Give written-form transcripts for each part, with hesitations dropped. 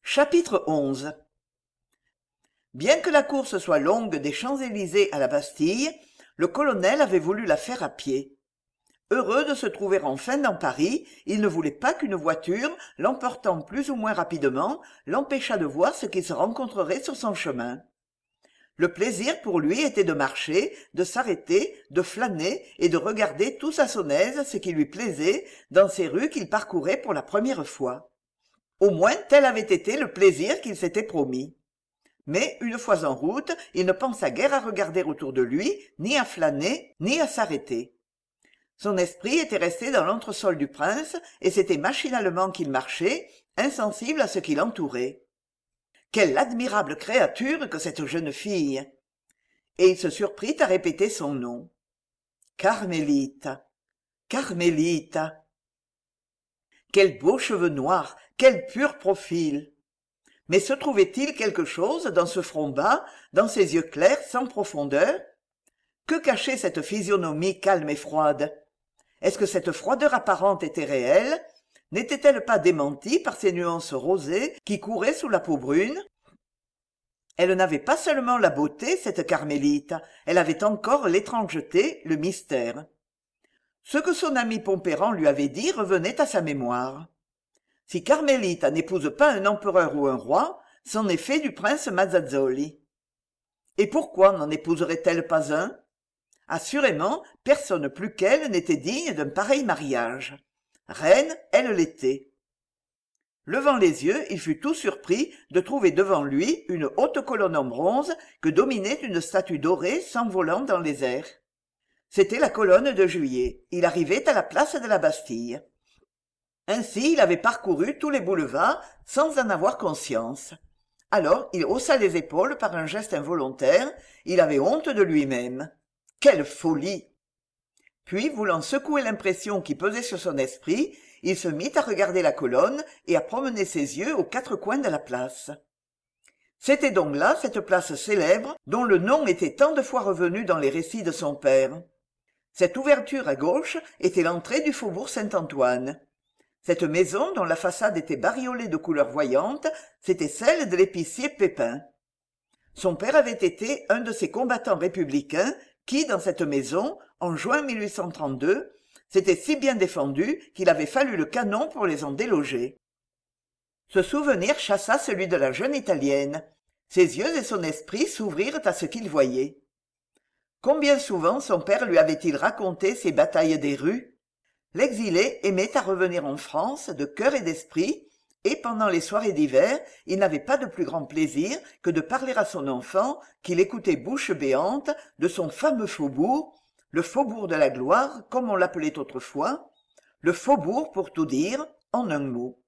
Chapitre 11. Bien que la course soit longue des Champs-Élysées à la Bastille, le colonel avait voulu la faire à pied. Heureux de se trouver enfin dans Paris, il ne voulait pas qu'une voiture, l'emportant plus ou moins rapidement, l'empêchât de voir ce qui se rencontrerait sur son chemin. Le plaisir pour lui était de marcher, de s'arrêter, de flâner et de regarder tous à son aise ce qui lui plaisait dans ces rues qu'il parcourait pour la première fois. Au moins tel avait été le plaisir qu'il s'était promis. Mais, une fois en route, il ne pensa guère à regarder autour de lui, ni à flâner, ni à s'arrêter. Son esprit était resté dans l'entresol du prince, et c'était machinalement qu'il marchait, insensible à ce qui l'entourait. Quelle admirable créature que cette jeune fille! Et il se surprit à répéter son nom. Carmélite, Carmélite. Quels beaux cheveux noirs, quel pur profil! Mais se trouvait-il quelque chose dans ce front bas, dans ces yeux clairs sans profondeur? Que cachait cette physionomie calme et froide? Est-ce que cette froideur apparente était réelle? N'était-elle pas démentie par ces nuances rosées qui couraient sous la peau brune? Elle n'avait pas seulement la beauté, cette Carmélite, elle avait encore l'étrangeté, le mystère. Ce que son ami Pompéran lui avait dit revenait à sa mémoire. Si Carmélite n'épouse pas un empereur ou un roi, c'en est fait du prince Mazzazzoli. Et pourquoi n'en épouserait-elle pas un? Assurément, personne plus qu'elle n'était digne d'un pareil mariage. Reine, elle l'était. Levant les yeux, il fut tout surpris de trouver devant lui une haute colonne en bronze que dominait une statue dorée s'envolant dans les airs. C'était la colonne de Juillet. Il arrivait à la place de la Bastille. Ainsi il avait parcouru tous les boulevards sans en avoir conscience. Alors il haussa les épaules par un geste involontaire, il avait honte de lui-même. Quelle folie! Puis, voulant secouer l'impression qui pesait sur son esprit, il se mit à regarder la colonne et à promener ses yeux aux quatre coins de la place. C'était donc là cette place célèbre dont le nom était tant de fois revenu dans les récits de son père. Cette ouverture à gauche était l'entrée du faubourg Saint-Antoine. Cette maison, dont la façade était bariolée de couleurs voyantes, c'était celle de l'épicier Pépin. Son père avait été un de ces combattants républicains qui, dans cette maison, en juin 1832, s'étaient si bien défendus qu'il avait fallu le canon pour les en déloger. Ce souvenir chassa celui de la jeune Italienne. Ses yeux et son esprit s'ouvrirent à ce qu'il voyait. Combien souvent son père lui avait-il raconté ces batailles des rues? L'exilé aimait à revenir en France de cœur et d'esprit, et pendant les soirées d'hiver, il n'avait pas de plus grand plaisir que de parler à son enfant, qu'il écoutait bouche béante, de son fameux faubourg, le faubourg de la gloire, comme on l'appelait autrefois, le faubourg, pour tout dire, en un mot.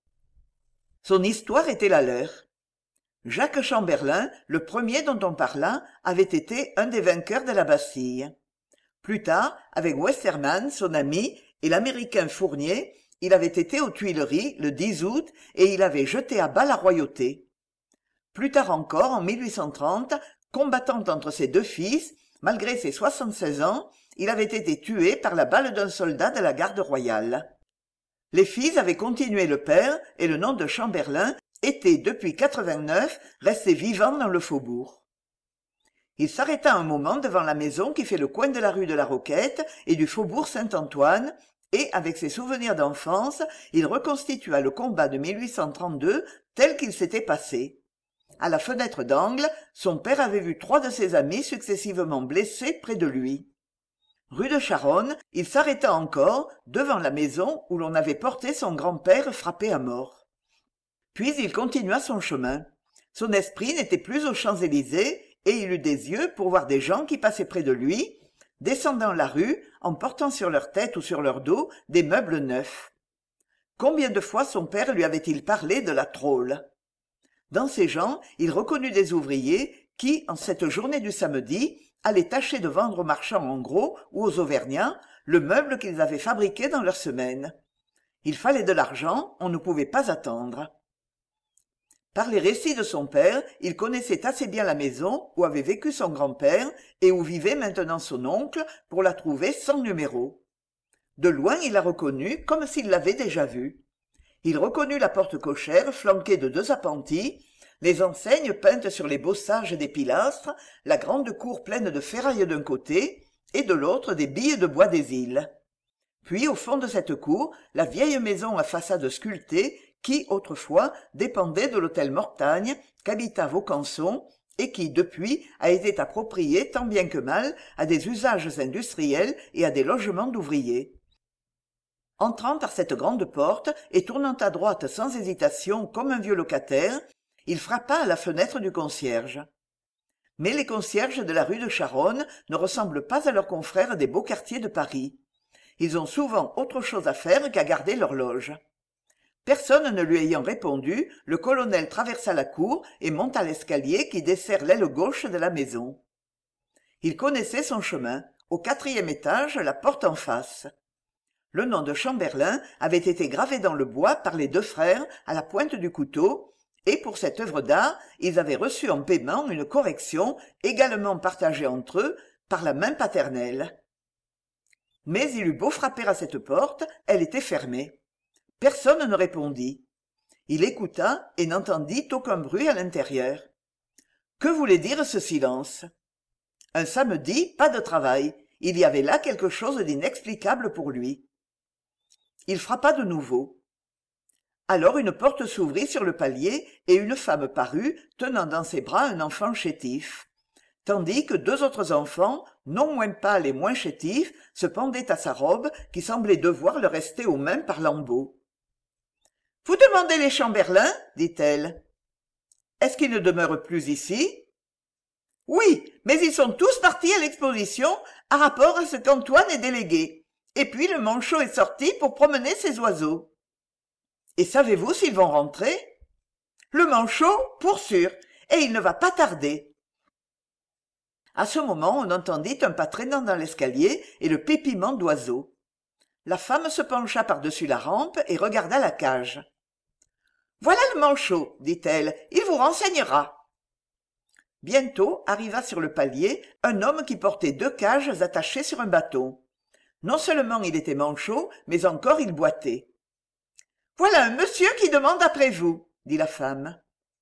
Son histoire était la leur. Jacques Chamberlain, le premier dont on parla, avait été un des vainqueurs de la Bastille. Plus tard, avec Westermann, son ami, et l'Américain Fournier, il avait été aux Tuileries le 10 août et il avait jeté à bas la royauté. Plus tard encore, en 1830, combattant entre ses deux fils, malgré ses 76 ans, il avait été tué par la balle d'un soldat de la garde royale. Les fils avaient continué le père et le nom de Chamberlain était, depuis 89, resté vivant dans le faubourg. Il s'arrêta un moment devant la maison qui fait le coin de la rue de la Roquette et du faubourg Saint-Antoine, et, avec ses souvenirs d'enfance, il reconstitua le combat de 1832 tel qu'il s'était passé. À la fenêtre d'angle, son père avait vu 3 de ses amis successivement blessés près de lui. Rue de Charonne, il s'arrêta encore devant la maison où l'on avait porté son grand-père frappé à mort. Puis il continua son chemin. Son esprit n'était plus aux Champs-Élysées, et il eut des yeux pour voir des gens qui passaient près de lui, descendant la rue en portant sur leur tête ou sur leur dos des meubles neufs. Combien de fois son père lui avait-il parlé de la tôle? Dans ces gens, il reconnut des ouvriers qui, en cette journée du samedi, allaient tâcher de vendre aux marchands en gros ou aux auvergnats le meuble qu'ils avaient fabriqué dans leur semaine. Il fallait de l'argent, on ne pouvait pas attendre. Par les récits de son père, il connaissait assez bien la maison où avait vécu son grand-père et où vivait maintenant son oncle pour la trouver sans numéro. De loin, il la reconnut comme s'il l'avait déjà vue. Il reconnut la porte cochère flanquée de 2 appentis, les enseignes peintes sur les bossages des pilastres, la grande cour pleine de ferrailles d'un côté, et de l'autre des billes de bois des îles. Puis au fond de cette cour, la vieille maison à façade sculptée qui, autrefois, dépendait de l'hôtel Mortagne, qu'habita Vaucanson, et qui, depuis, a été approprié tant bien que mal à des usages industriels et à des logements d'ouvriers. Entrant par cette grande porte et tournant à droite sans hésitation comme un vieux locataire, il frappa à la fenêtre du concierge. Mais les concierges de la rue de Charonne ne ressemblent pas à leurs confrères des beaux quartiers de Paris. Ils ont souvent autre chose à faire qu'à garder leur loge. Personne ne lui ayant répondu, le colonel traversa la cour et monta l'escalier qui dessert l'aile gauche de la maison. Il connaissait son chemin. Au 4e étage, la porte en face. Le nom de Chamberlain avait été gravé dans le bois par les 2 frères à la pointe du couteau, et pour cette œuvre d'art, ils avaient reçu en paiement une correction également partagée entre eux par la main paternelle. Mais il eut beau frapper à cette porte, elle était fermée. Personne ne répondit. Il écouta et n'entendit aucun bruit à l'intérieur. Que voulait dire ce silence? Un samedi, pas de travail. Il y avait là quelque chose d'inexplicable pour lui. Il frappa de nouveau. Alors une porte s'ouvrit sur le palier et une femme parut, tenant dans ses bras un enfant chétif, tandis que 2 autres enfants, non moins pâles et moins chétifs, se pendaient à sa robe qui semblait devoir leur rester aux mains par lambeaux. « Vous demandez les Chamberlain ?» dit-elle. « Est-ce qu'ils ne demeurent plus ici ?»« Oui, mais ils sont tous partis à l'exposition à rapport à ce qu'Antoine est délégué. Et puis le manchot est sorti pour promener ses oiseaux. »« Et savez-vous s'ils vont rentrer ?»« Le manchot, pour sûr, et il ne va pas tarder. » À ce moment, on entendit un pas traînant dans l'escalier et le pépiment d'oiseaux. La femme se pencha par-dessus la rampe et regarda la cage. « Voilà le manchot, dit-elle, il vous renseignera. » Bientôt arriva sur le palier un homme qui portait 2 cages attachées sur un bâton. Non seulement il était manchot, mais encore il boitait. « Voilà un monsieur qui demande après vous, » dit la femme.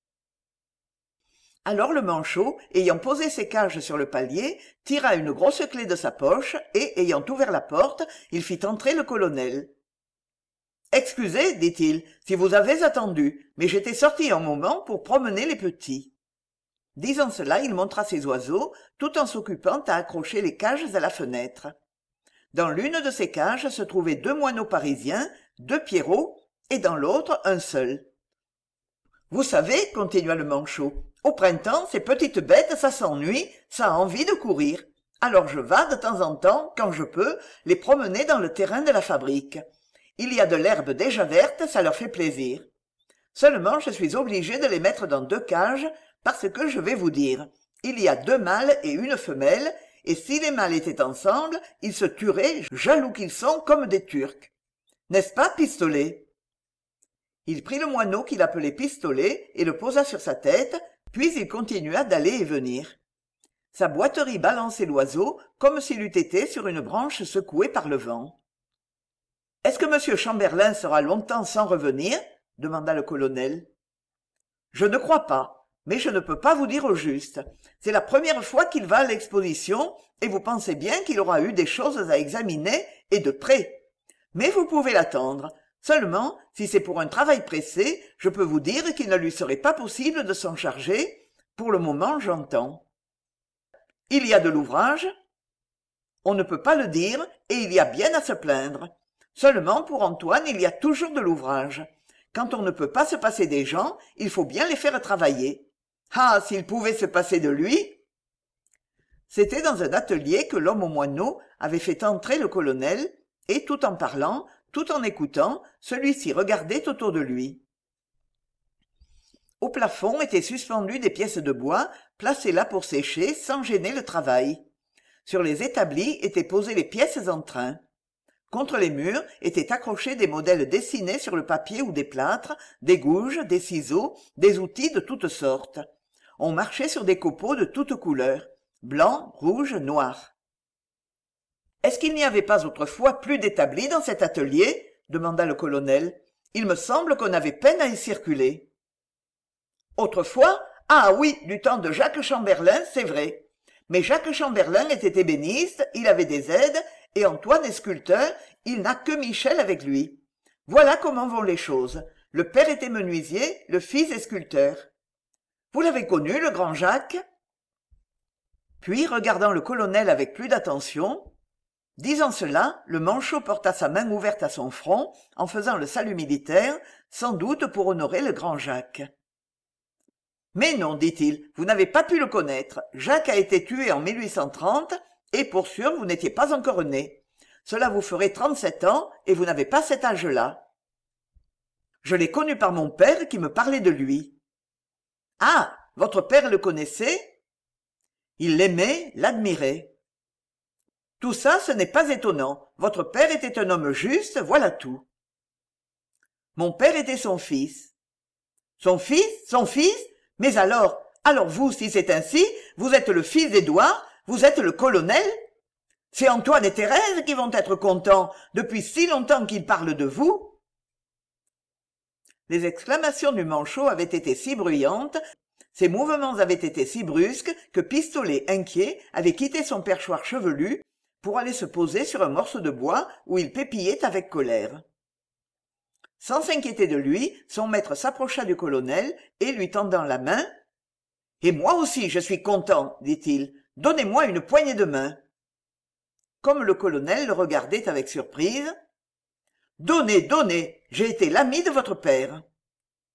Alors le manchot, ayant posé ses cages sur le palier, tira une grosse clé de sa poche et, ayant ouvert la porte, il fit entrer le colonel. « Excusez, dit-il, si vous avez attendu, mais j'étais sorti un moment pour promener les petits. » Disant cela, il montra ses oiseaux, tout en s'occupant à accrocher les cages à la fenêtre. Dans l'une de ces cages se trouvaient 2 moineaux parisiens, 2 pierrots, et dans l'autre un seul. « Vous savez, continua le manchot, au printemps, ces petites bêtes, ça s'ennuie, ça a envie de courir. Alors je vas, de temps en temps, quand je peux, les promener dans le terrain de la fabrique. Il y a de l'herbe déjà verte, ça leur fait plaisir. Seulement, je suis obligé de les mettre dans 2 cages, parce que je vais vous dire, il y a 2 mâles et une femelle, et si les mâles étaient ensemble, ils se tueraient, jaloux qu'ils sont, comme des Turcs. N'est-ce pas, Pistolet ?» Il prit le moineau qu'il appelait Pistolet et le posa sur sa tête, puis il continua d'aller et venir. Sa boiterie balançait l'oiseau comme s'il eût été sur une branche secouée par le vent. « Est-ce que M. Chamberlain sera longtemps sans revenir ?» demanda le colonel. « Je ne crois pas, mais je ne peux pas vous dire au juste. C'est la première fois qu'il va à l'exposition, et vous pensez bien qu'il aura eu des choses à examiner, et de près. Mais vous pouvez l'attendre. Seulement, si c'est pour un travail pressé, je peux vous dire qu'il ne lui serait pas possible de s'en charger. Pour le moment, j'entends. Il y a de l'ouvrage? On ne peut pas le dire, et il y a bien à se plaindre. Seulement, pour Antoine, il y a toujours de l'ouvrage. Quand on ne peut pas se passer des gens, il faut bien les faire travailler. Ah, s'il pouvait se passer de lui! C'était dans un atelier que l'homme au moineau avait fait entrer le colonel, et tout en parlant, tout en écoutant, celui-ci regardait autour de lui. Au plafond étaient suspendues des pièces de bois, placées là pour sécher, sans gêner le travail. Sur les établis étaient posées les pièces en train. Contre les murs étaient accrochés des modèles dessinés sur le papier ou des plâtres, des gouges, des ciseaux, des outils de toutes sortes. On marchait sur des copeaux de toutes couleurs, blanc, rouge, noir. « Est-ce qu'il n'y avait pas autrefois plus d'établis dans cet atelier ?» demanda le colonel. Il me semble qu'on avait peine à y circuler. Autrefois, ah oui, du temps de Jacques Chamberlain, c'est vrai. Mais Jacques Chamberlain était ébéniste, il avait des aides, et Antoine est sculpteur, il n'a que Michel avec lui. Voilà comment vont les choses. Le père était menuisier, le fils est sculpteur. Vous l'avez connu, le grand Jacques? Puis, regardant le colonel avec plus d'attention, disant cela, le manchot porta sa main ouverte à son front, en faisant le salut militaire, sans doute pour honorer le grand Jacques. Mais non, dit-il, vous n'avez pas pu le connaître. Jacques a été tué en 1830, et pour sûr, vous n'étiez pas encore né. Cela vous ferait 37 ans, et vous n'avez pas cet âge-là. Je l'ai connu par mon père qui me parlait de lui. Ah, votre père le connaissait? Il l'aimait, l'admirait. Tout ça, ce n'est pas étonnant. Votre père était un homme juste, voilà tout. Mon père était son fils. Son fils? Son fils? Mais alors vous, si c'est ainsi, vous êtes le fils d'Édouard, vous êtes le colonel? C'est Antoine et Thérèse qui vont être contents, depuis si longtemps qu'ils parlent de vous. Les exclamations du manchot avaient été si bruyantes, ses mouvements avaient été si brusques que Pistolet, inquiet, avait quitté son perchoir chevelu pour aller se poser sur un morceau de bois où il pépillait avec colère. Sans s'inquiéter de lui, son maître s'approcha du colonel et lui tendant la main. « Et moi aussi je suis content, dit-il. Donnez-moi une poignée de main. » Comme le colonel le regardait avec surprise. « Donnez, donnez, j'ai été l'ami de votre père. »